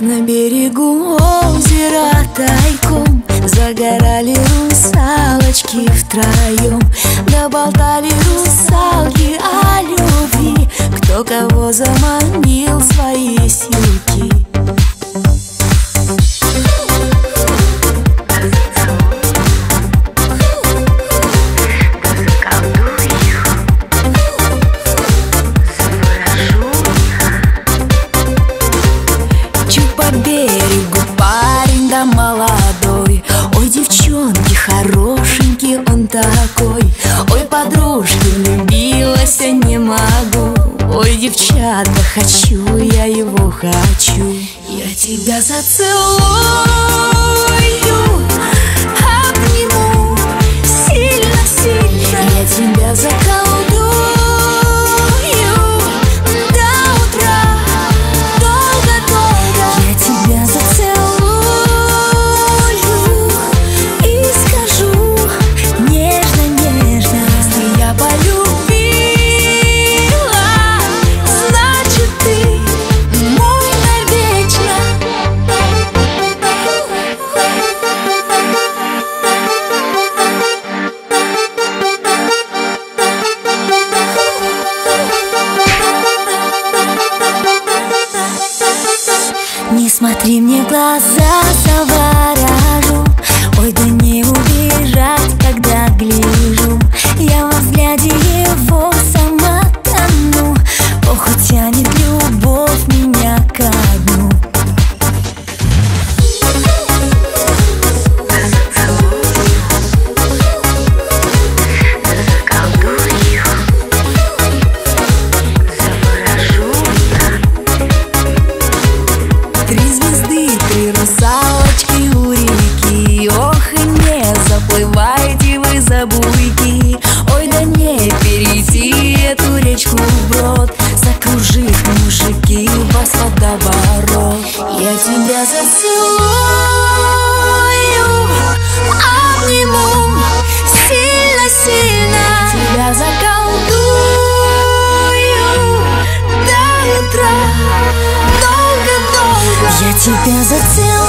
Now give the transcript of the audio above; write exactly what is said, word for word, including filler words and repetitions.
На берегу озера тайком загорали русалочки втроем. Да болтали русалки о любви, кто кого заманил в свои силки. По берегу парень да молодой. Ой, девчонки, хорошенький он такой. Ой, подружки, влюбилась, я не могу. Ой, девчата, хочу, я его хочу. Я тебя зацелую, обниму сильно-сильно. Я тебя заколдую до утра, долго-долго. Я тебя зацелую и скажу нежно-нежно. Если я полюбила, значит ты мой навечно. Не смотри мне в глаза, заворожу. Ой, да не убежать, когда гляжу. Я во взгляде его сама тону. Ох, утянет любовь меня ко дну. Три звезды, три русалочки у реки. Ох, и не заплывайте вы за буйки. Ой, да не перейти эту речку вброд, закружив мужики вас водоворот. Я тебя зацелую, обниму сильно-сильно. Тебя заколдую до утра, долго-долго. Я тебя зацелую